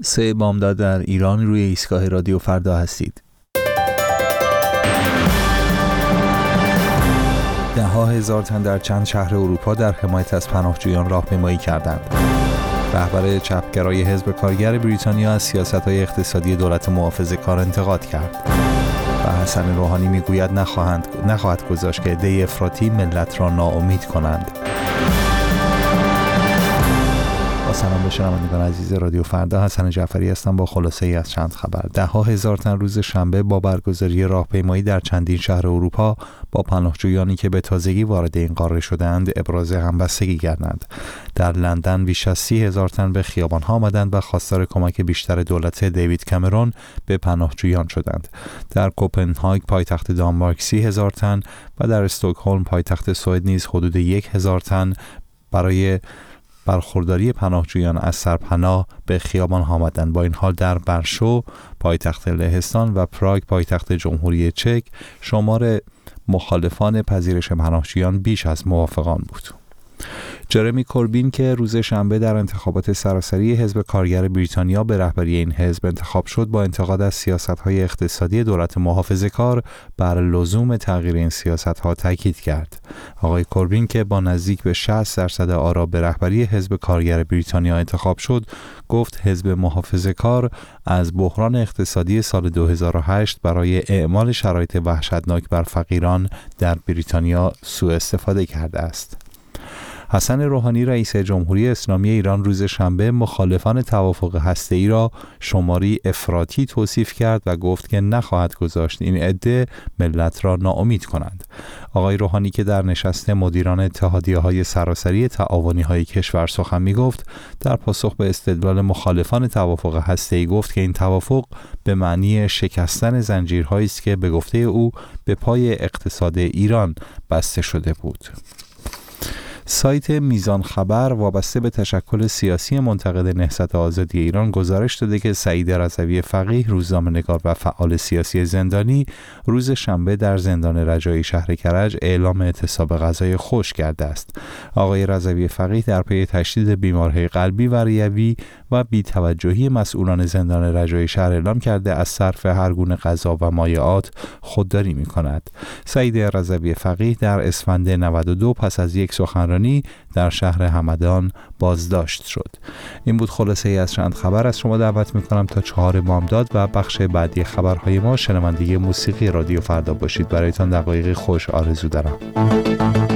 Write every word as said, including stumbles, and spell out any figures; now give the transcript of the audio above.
سه بامداد در ایران روی ایستگاه رادیو فردا هستید. ده ها هزار تن در چند شهر اروپا در حمایت از پناهجویان راهپیمایی کردند. رهبر چپگرای حزب کارگر بریتانیا از سیاست‌های اقتصادی دولت محافظه‌کار انتقاد کرد. و حسن روحانی میگوید نخواهند نخواهد گذاشت که عده افراطی ملت را ناامید کنند. با سلام به شنوندگان عزیز رادیو فردا، حسن جعفری هستم با خلاصه ای از چند خبر. ده ها هزار تن روز شنبه با برگزاری راهپیمایی در چندین شهر اروپا با پناهجویانی که به تازگی وارد این قاره شدند ابراز همبستگی کردند. در لندن بیش از سی هزار تن به خیابان‌ها آمدند و خواستار کمک بیشتر دولت دیوید کامرون به پناهجویان شدند. در کوپنهاگ پایتخت دانمارک سی هزار تن و در استکهلم پایتخت سوئد نیز حدود یک هزار تن برای برخورداری پناهجویان از سرپناه به خیابان آمدند. با این حال در ورشو پایتخت لهستان و پراگ پایتخت جمهوری چک شمار مخالفان پذیرش پناهجویان بیش از موافقان بود. جرمی کوربین که روز شنبه در انتخابات سراسری حزب کارگر بریتانیا به رهبری این حزب انتخاب شد، با انتقاد از سیاست‌های اقتصادی دولت محافظه‌کار بر لزوم تغییر این سیاست‌ها تاکید کرد. آقای کوربین که با نزدیک به شصت درصد آرا به رهبری حزب کارگر بریتانیا انتخاب شد، گفت حزب محافظه‌کار از بحران اقتصادی سال دو هزار و هشت برای اعمال شرایط وحشتناک بر فقیران در بریتانیا سوء استفاده کرده است. حسن روحانی رئیس جمهوری اسلامی ایران روز شنبه مخالفان توافق هسته‌ای را شماری افراطی توصیف کرد و گفت که نخواهد گذاشت این عده ملت را ناامید کنند. آقای روحانی که در نشست مدیران اتحادیه‌های سراسری تعاونی‌های کشور سخن می‌گفت، در پاسخ به استدلال مخالفان توافق هسته‌ای گفت که این توافق به معنی شکستن زنجیرهایی است که به گفته او به پای اقتصاد ایران بسته شده بود. سایت میزان خبر وابسته به تشکل سیاسی منتقد نهضت آزادی ایران گزارش داده که سعید رضوی فقیه، روزنامه‌نگار و فعال سیاسی زندانی، روز شنبه در زندان رجایی شهر کرج اعلام اعتصاب غذای خوش کرده است. آقای رضوی فقیه در پی تشدید بیماری‌های قلبی و ریوی و بی‌توجهی مسئولان زندان رجایی شهر اعلام کرده از صرف هر گونه غذا و مایعات خودداری می‌کند. سعید رضوی فقیه در اسفند نود و دو پس از یک سخنرانی در شهر همدان بازداشت شد. این بود خلاصه ای از چند خبر. از شما دعوت میکنم تا چهار بامداد و بخش بعدی خبرهای ما شنونده موسیقی رادیو فردا باشید. برایتان دقایقی خوش آرزو دارم.